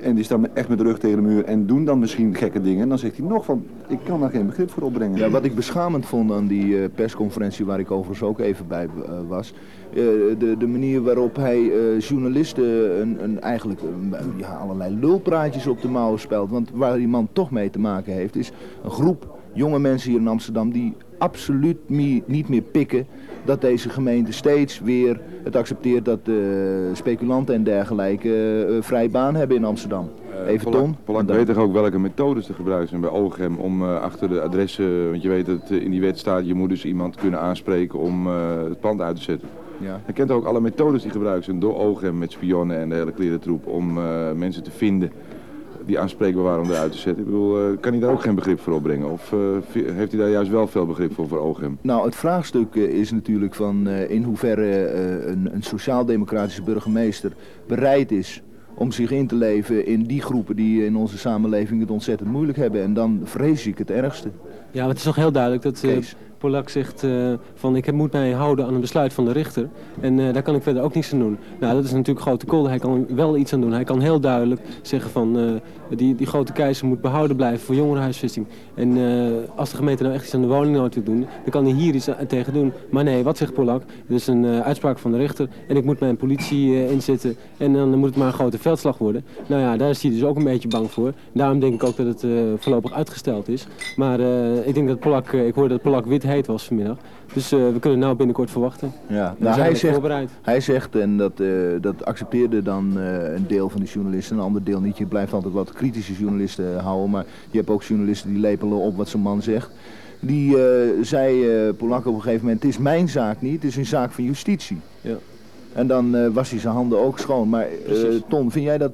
en die staan echt met de rug tegen de muur en doen dan misschien gekke dingen. En dan zegt hij nog van, ik kan daar geen begrip voor opbrengen. Ja, wat ik beschamend vond aan die persconferentie, waar ik overigens ook even bij was, de manier waarop hij journalisten eigenlijk allerlei lulpraatjes op de mouwen speelt. Want waar die man toch mee te maken heeft, is een groep jonge mensen hier in Amsterdam die absoluut niet meer pikken dat deze gemeente steeds weer het accepteert dat speculanten en dergelijke vrij baan hebben in Amsterdam. Even Ton. Polak weet toch ook welke methodes te gebruiken zijn bij OGM om achter de adressen, want je weet dat in die wet staat, je moet dus iemand kunnen aanspreken om het pand uit te zetten. Ja. Hij kent ook alle methodes die gebruikt zijn door OGM met spionnen en de hele klerentroep om mensen te vinden die aanspreekbaar waren om eruit te zetten. Ik bedoel, kan hij daar ook geen begrip voor opbrengen? Of heeft hij daar juist wel veel begrip voor OGM? Nou, het vraagstuk is natuurlijk van in hoeverre een sociaal-democratische burgemeester bereid is om zich in te leven in die groepen die in onze samenleving het ontzettend moeilijk hebben. En dan vrees ik het ergste. Ja, maar het is toch heel duidelijk dat Polak zegt van ik moet mij houden aan een besluit van de rechter. En daar kan ik verder ook niets aan doen. Nou, dat is natuurlijk grote kolder. Hij kan wel iets aan doen. Hij kan heel duidelijk zeggen van die grote keizer moet behouden blijven voor jongerenhuisvesting. En als de gemeente nou echt iets aan de woningnood wil doen, dan kan hij hier iets tegen doen. Maar nee, wat zegt Polak? Het is een uitspraak van de rechter en ik moet mijn politie inzetten. En dan moet het maar een grote veldslag worden. Nou ja, daar is hij dus ook een beetje bang voor. Daarom denk ik ook dat het voorlopig uitgesteld is. Maar ik denk dat Polak, ik hoorde dat Polak wit heet was vanmiddag. Dus we kunnen nou binnenkort verwachten. Ja, nou, hij zegt, en dat accepteerde dan een deel van de journalisten, een ander deel niet. Je blijft altijd wat kritische journalisten houden, maar je hebt ook journalisten die lepelen op wat zo'n man zegt. Die zei Polak op een gegeven moment, het is mijn zaak niet, het is een zaak van justitie. Ja. En dan was hij zijn handen ook schoon. Maar Ton, vind jij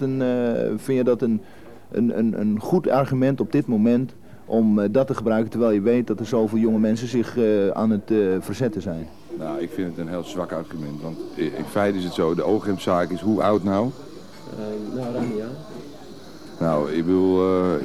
dat een goed argument op dit moment om dat te gebruiken, terwijl je weet dat er zoveel jonge mensen zich aan het verzetten zijn? Nou, ik vind het een heel zwak argument, want in feite is het zo, de OGM-zaak is hoe oud nou? Nou, ruim een jaar. Nou, ik bedoel,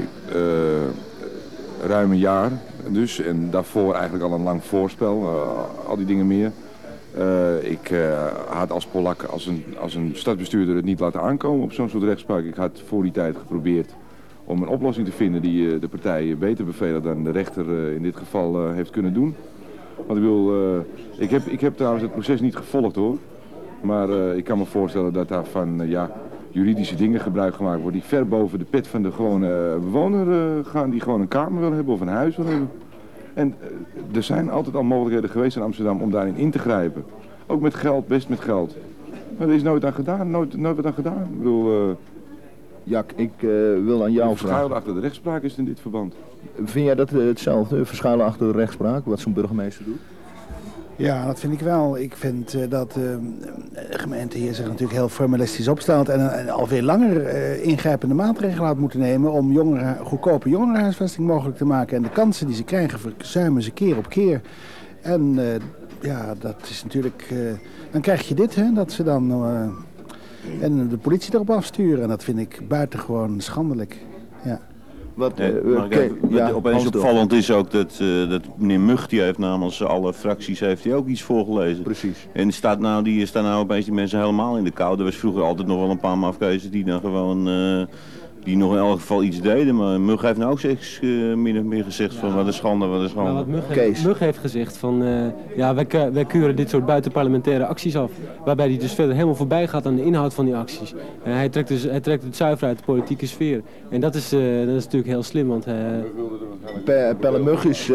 ruim een jaar dus, en daarvoor eigenlijk al een lang voorspel, al die dingen meer. Ik had als Polak, als een stadsbestuurder het niet laten aankomen op zo'n soort rechtspraak. Ik had voor die tijd geprobeerd om een oplossing te vinden die de partij beter bevelen dan de rechter in dit geval heeft kunnen doen. Want ik bedoel, ik heb trouwens het proces niet gevolgd hoor. Maar ik kan me voorstellen dat daar van juridische dingen gebruik gemaakt wordt die ver boven de pet van de gewone bewoner gaan die gewoon een kamer wil hebben of een huis wil hebben. En er zijn altijd al mogelijkheden geweest in Amsterdam om daarin in te grijpen. Ook met geld, best met geld. Maar er is nooit aan gedaan, nooit wat aan gedaan. Ik bedoel, Jack, ik wil aan jou vragen. Verschuilen achter de rechtspraak is het in dit verband. Vind jij dat hetzelfde, verschuilen achter de rechtspraak, wat zo'n burgemeester doet? Ja, dat vind ik wel. Ik vind dat de gemeente hier zich natuurlijk heel formalistisch opstelt en alweer langer ingrijpende maatregelen had moeten nemen om goedkope jongerenhuisvesting mogelijk te maken. En de kansen die ze krijgen verzuimen ze keer op keer. En dat is natuurlijk... dan krijg je dit, hè, dat ze dan en de politie erop afsturen. En dat vind ik buitengewoon schandelijk. Ja. Wat opeens opvallend is ook dat meneer Mug, die heeft namens alle fracties heeft hij ook iets voorgelezen. Precies. En die staan nou opeens die mensen helemaal in de kou. Er was vroeger altijd nog wel een paar mafkezers die dan gewoon die nog in elk geval iets deden. Maar Mug heeft nou ook steeds min of meer gezegd van wat een schande, wat een schande. Nou, wat Mug heeft gezegd van wij keuren dit soort buitenparlementaire acties af. Waarbij hij dus verder helemaal voorbij gaat aan de inhoud van die acties. Hij trekt het zuiver uit de politieke sfeer. En dat is natuurlijk heel slim, want... Pelle Mug is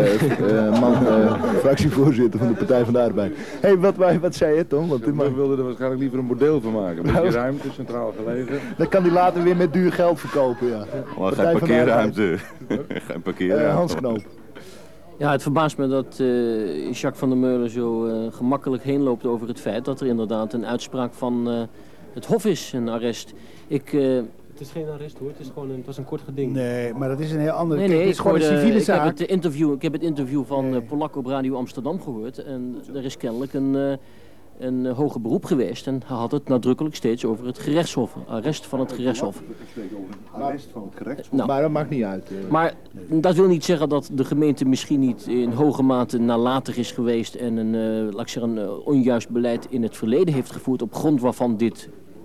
fractievoorzitter van de Partij van de Arbeid. Hé, wat zei je, Tom? Want Mug wilde er waarschijnlijk liever een bordeel van maken. Een beetje ruimte, centraal gelegen. Dan kan hij later weer met duur geld verkopen, ja. Geen parkeerruimte. Geen parkeerruimte. Hans Knoop. Ja, het verbaast me dat Jacques van der Meulen zo gemakkelijk heen loopt over het feit dat er inderdaad een uitspraak van het Hof is, een arrest. Het is geen arrest hoor, het was een kort geding. Nee, maar dat is een heel ander... Nee, het is gewoon een civiele zaak. Ik heb het interview van Polak op Radio Amsterdam gehoord en er is kennelijk een hoger beroep geweest en hij had het nadrukkelijk steeds over het gerechtshof, arrest van het gerechtshof. Arrest van het gerechtshof? Nou, maar dat maakt niet uit. Maar dat wil niet zeggen dat de gemeente misschien niet in hoge mate nalatig is geweest en een onjuist beleid in het verleden heeft gevoerd op grond waarvan dit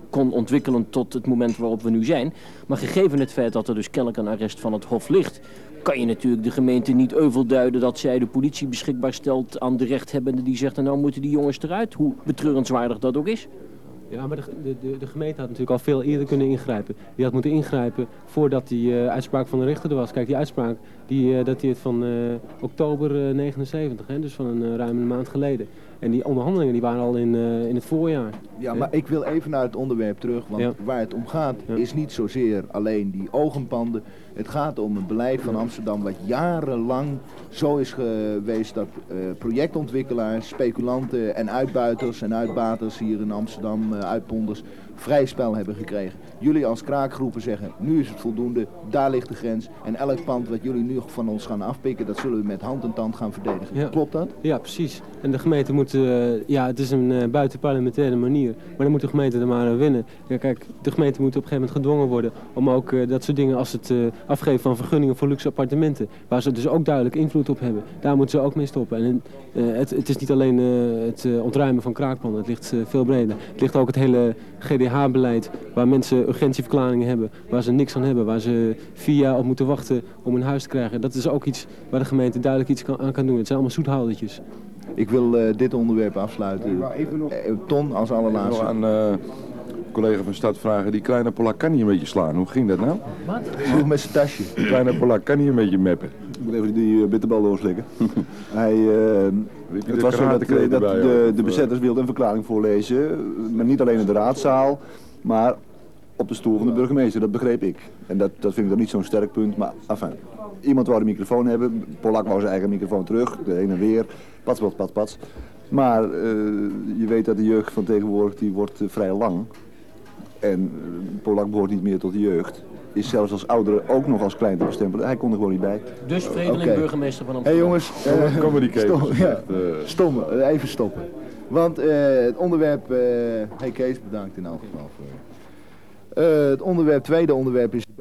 kon ontwikkelen tot het moment waarop we nu zijn. Maar gegeven het feit dat er dus kennelijk een arrest van het Hof ligt, kan je natuurlijk de gemeente niet euvel duiden dat zij de politie beschikbaar stelt aan de rechthebbende die zegt, en nou moeten die jongens eruit, hoe betreurenswaardig dat ook is. Ja, maar de gemeente had natuurlijk al veel eerder kunnen ingrijpen. Die had moeten ingrijpen voordat die uitspraak van de rechter er was. Kijk, die uitspraak die dateert van oktober 79, hè, dus van ruim een maand geleden. En die onderhandelingen die waren al in het voorjaar. Ja, maar ik wil even naar het onderwerp terug, want waar het om gaat is niet zozeer alleen die ogenpanden. Het gaat om een beleid van Amsterdam wat jarenlang zo is geweest dat projectontwikkelaars, speculanten en uitbuiters en uitbaters hier in Amsterdam, uitponders, vrij spel hebben gekregen. Jullie als kraakgroepen zeggen, nu is het voldoende, daar ligt de grens. En elk pand wat jullie nu van ons gaan afpikken, dat zullen we met hand en tand gaan verdedigen. Ja. Klopt dat? Ja, precies. En de gemeente moet, het is een buitenparlementaire manier, maar dan moet de gemeente er maar aan winnen. Ja, kijk, de gemeente moet op een gegeven moment gedwongen worden om ook dat soort dingen als het afgeven van vergunningen voor luxe appartementen, waar ze dus ook duidelijk invloed op hebben, daar moeten ze ook mee stoppen. En het is niet alleen het ontruimen van kraakpanden, het ligt veel breder. Het ligt ook het hele GDH-beleid, waar mensen urgentieverklaringen hebben, waar ze niks aan hebben, waar ze 4 jaar op moeten wachten om een huis te krijgen. Dat is ook iets waar de gemeente duidelijk iets aan kan doen. Het zijn allemaal zoethoudertjes. Ik wil dit onderwerp afsluiten. Ton als allerlaatste. Ik wil aan collega van Stad vragen, die kleine Polak kan niet een beetje slaan. Hoe ging dat nou? Wat? Vroeg met zijn tasje. Die kleine Polak kan niet een beetje meppen. Ik moet even die bitterbal doorslikken. Het was zo dat de bezetters wilden een verklaring voorlezen, maar niet alleen in de raadzaal, maar op de stoel van de burgemeester, dat begreep ik. En dat vind ik dan niet zo'n sterk punt, maar enfin. Iemand wou de microfoon hebben, Polak wou zijn eigen microfoon terug, de heen en weer, pats. Maar je weet dat de jeugd van tegenwoordig, die wordt vrij lang. En Polak behoort niet meer tot de jeugd. Is zelfs als oudere ook nog als klein te bestempelen. Hij kon er gewoon niet bij. Dus Vredeling, burgemeester van Hé jongens, kom maar die even stoppen. Want het onderwerp, Kees, bedankt in elk geval voor. Het tweede onderwerp is...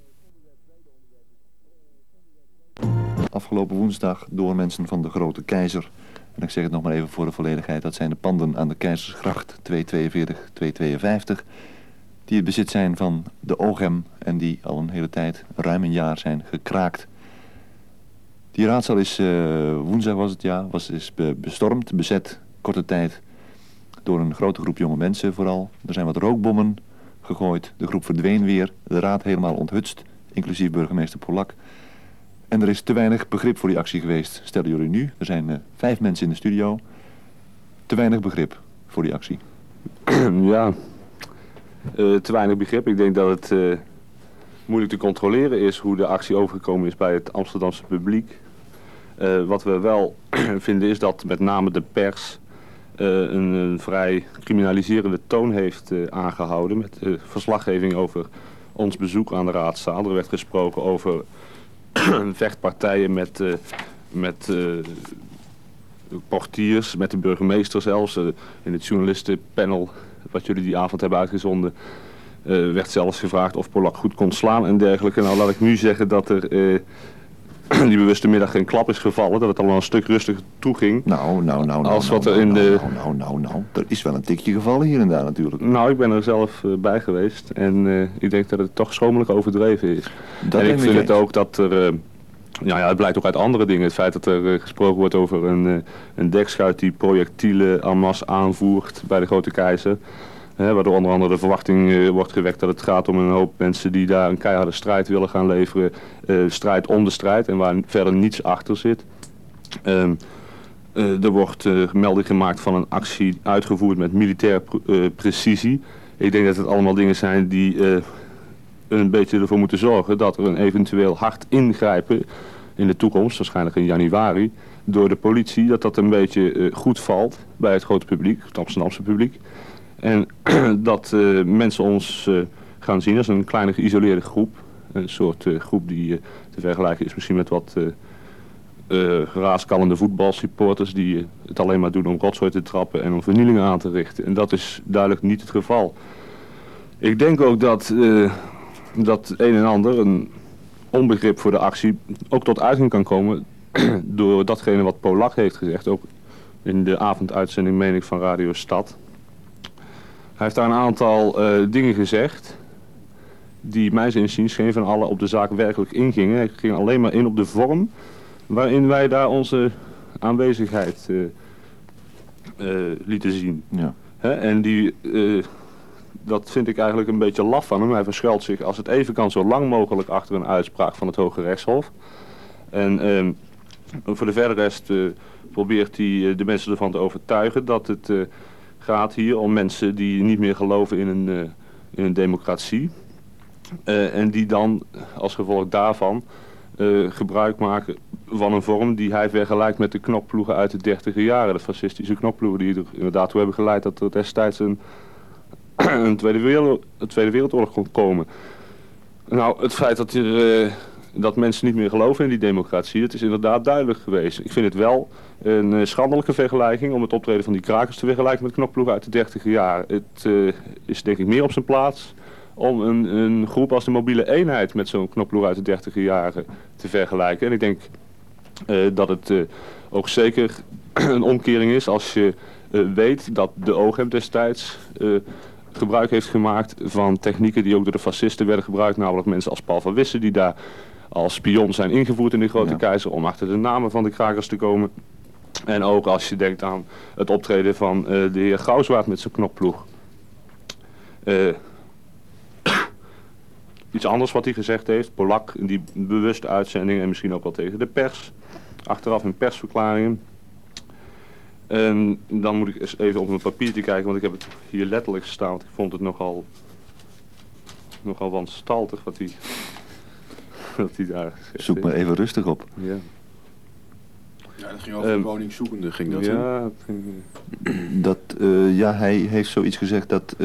Afgelopen woensdag door mensen van de Grote Keizer. En ik zeg het nog maar even voor de volledigheid. Dat zijn de panden aan de Keizersgracht 242, 252. Die het bezit zijn van de OGEM en die al een hele tijd, ruim een jaar, zijn gekraakt. Die raadzaal is, woensdag was het ja, is bestormd, bezet, korte tijd, door een grote groep jonge mensen vooral. Er zijn wat rookbommen gegooid, de groep verdween weer, de raad helemaal onthutst, inclusief burgemeester Polak. En er is te weinig begrip voor die actie geweest, stellen jullie nu. Er zijn 5 mensen in de studio, te weinig begrip voor die actie. Ja... te weinig begrip. Ik denk dat het moeilijk te controleren is hoe de actie overgekomen is bij het Amsterdamse publiek. Wat we wel vinden is dat met name de pers een vrij criminaliserende toon heeft aangehouden met verslaggeving over ons bezoek aan de raadzaal. Er werd gesproken over vechtpartijen met portiers, met de burgemeester zelfs. In het journalistenpanel wat jullie die avond hebben uitgezonden, werd zelfs gevraagd of Polak goed kon slaan en dergelijke. Nou, laat ik nu zeggen dat er die bewuste middag geen klap is gevallen, dat het allemaal een stuk rustiger toeging. Er is wel een tikje gevallen hier en daar natuurlijk. Nou, ik ben er zelf bij geweest en ik denk dat het toch schromelijk overdreven is. En ik vind het ook dat er... het blijkt ook uit andere dingen. Het feit dat er gesproken wordt over een dekschuit die projectielen en masse aanvoert bij de Grote Keizer. Waardoor onder andere de verwachting wordt gewekt dat het gaat om een hoop mensen die daar een keiharde strijd willen gaan leveren. Strijd om de strijd en waar verder niets achter zit. Er wordt melding gemaakt van een actie uitgevoerd met militaire precisie. Ik denk dat het allemaal dingen zijn die... een beetje ervoor moeten zorgen dat er een eventueel hard ingrijpen in de toekomst, waarschijnlijk in januari, door de politie, dat een beetje goed valt bij het grote publiek, het Amsterdamse publiek. En dat mensen ons gaan zien als een kleine geïsoleerde groep, een soort groep die te vergelijken is misschien met wat raaskallende voetbalsupporters die het alleen maar doen om rotzooi te trappen en om vernielingen aan te richten. En dat is duidelijk niet het geval. Ik denk ook dat een en ander, een onbegrip voor de actie, ook tot uiting kan komen door datgene wat Polak heeft gezegd. Ook in de avonduitzending meen ik van Radio Stad. heeft daar een aantal dingen gezegd die mijns inziens geen van allen op de zaak werkelijk ingingen. Hij ging alleen maar in op de vorm waarin wij daar onze aanwezigheid lieten zien. Ja. En dat vind ik eigenlijk een beetje laf van hem. Hij verschuilt zich als het even kan zo lang mogelijk achter een uitspraak van het Hoge Rechtshof. En voor de verdere rest probeert hij de mensen ervan te overtuigen dat het gaat hier om mensen die niet meer geloven in een democratie. En die dan als gevolg daarvan gebruik maken van een vorm die hij vergelijkt met de knokploegen uit de 30e jaren. De fascistische knokploegen die er inderdaad toe hebben geleid dat er destijds een Tweede Wereldoorlog kon komen. Nou, het feit dat mensen niet meer geloven in die democratie, dat is inderdaad duidelijk geweest. Ik vind het wel een schandelijke vergelijking om het optreden van die krakers te vergelijken met knokploegen uit de 30e jaren. Het is denk ik meer op zijn plaats om een groep als de mobiele eenheid met zo'n knopploeg uit de 30e jaren te vergelijken. En ik denk dat het ook zeker een omkering is als je weet dat de OGM destijds gebruik heeft gemaakt van technieken die ook door de fascisten werden gebruikt. Namelijk mensen als Paul van Wissen die daar als spion zijn ingevoerd in de Grote Keizer om achter de namen van de krakers te komen. En ook als je denkt aan het optreden van de heer Gauswaard met zijn knopploeg. Iets anders wat hij gezegd heeft, Polak in die bewuste uitzendingen en misschien ook wel tegen de pers. Achteraf in persverklaringen. En dan moet ik eens even op mijn papiertje kijken, want ik heb het hier letterlijk staan. Want ik vond het nogal wanstaltig wat hij daar gezegd Zoek maar even rustig op. Ja. Ja, dat ging over de woningzoekende, ging dat ja, hij heeft zoiets gezegd dat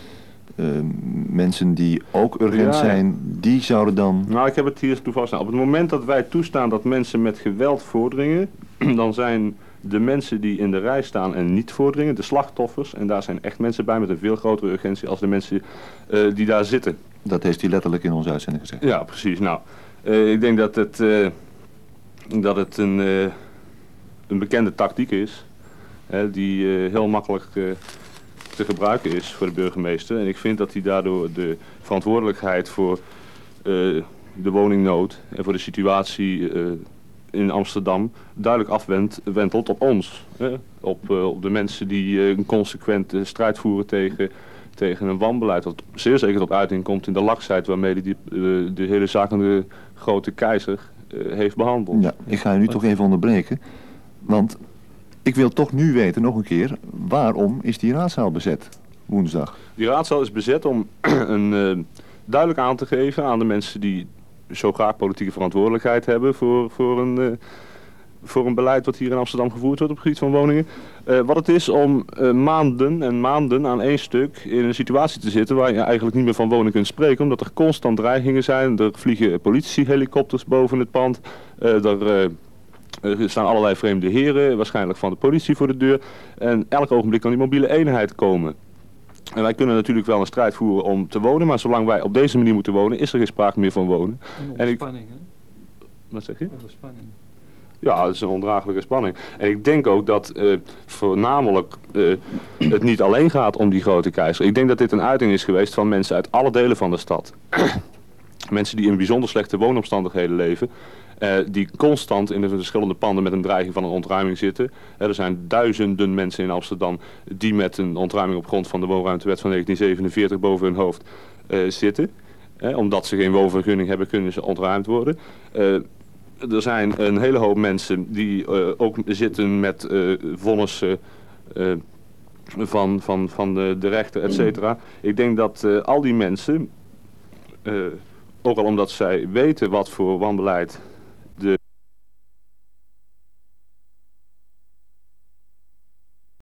mensen die ook urgent zijn, die zouden dan... Nou, ik heb het hier toevallig staan. Op het moment dat wij toestaan dat mensen met geweld voordringen, dan zijn de mensen die in de rij staan en niet voordringen, de slachtoffers, en daar zijn echt mensen bij met een veel grotere urgentie als de mensen die daar zitten. Dat heeft hij letterlijk in onze uitzending gezegd. Ja, precies. Nou, ik denk dat het een bekende tactiek is, die heel makkelijk te gebruiken is voor de burgemeester. En ik vind dat hij daardoor de verantwoordelijkheid voor de woningnood en voor de situatie in Amsterdam duidelijk afwentelt op ons. Op de mensen die een consequente strijd voeren tegen een wanbeleid. Dat zeer zeker tot uiting komt in de laksheid waarmee hij de hele zaak aan de Grote Keizer heeft behandeld. Ja, ik ga u nu toch even onderbreken. Want ik wil toch nu weten, nog een keer, waarom is die raadzaal bezet woensdag? Die raadzaal is bezet om duidelijk aan te geven aan de mensen die zo graag politieke verantwoordelijkheid hebben voor een beleid wat hier in Amsterdam gevoerd wordt op het gebied van woningen. Wat het is om maanden en maanden aan één stuk in een situatie te zitten waar je eigenlijk niet meer van wonen kunt spreken. Omdat er constant dreigingen zijn. Er vliegen politiehelikopters boven het pand. Er staan allerlei vreemde heren, waarschijnlijk van de politie voor de deur. En elk ogenblik kan die mobiele eenheid komen. En wij kunnen natuurlijk wel een strijd voeren om te wonen, maar zolang wij op deze manier moeten wonen, is er geen sprake meer van wonen. Spanning, hè? Wat zeg je? Spanning. Ja, dat is een ondraaglijke spanning. En ik denk ook dat voornamelijk het niet alleen gaat om die Grote Keizer. Ik denk dat dit een uiting is geweest van mensen uit alle delen van de stad. Mensen die in bijzonder slechte woonomstandigheden leven. Die constant in de verschillende panden met een dreiging van een ontruiming zitten. Er zijn duizenden mensen in Amsterdam die met een ontruiming op grond van de woonruimtewet van 1947 boven hun hoofd zitten. Omdat ze geen woonvergunning hebben, kunnen ze ontruimd worden. Er zijn een hele hoop mensen die ook zitten met vonnissen van de rechter, et cetera. Ik denk dat al die mensen, ook al omdat zij weten wat voor wanbeleid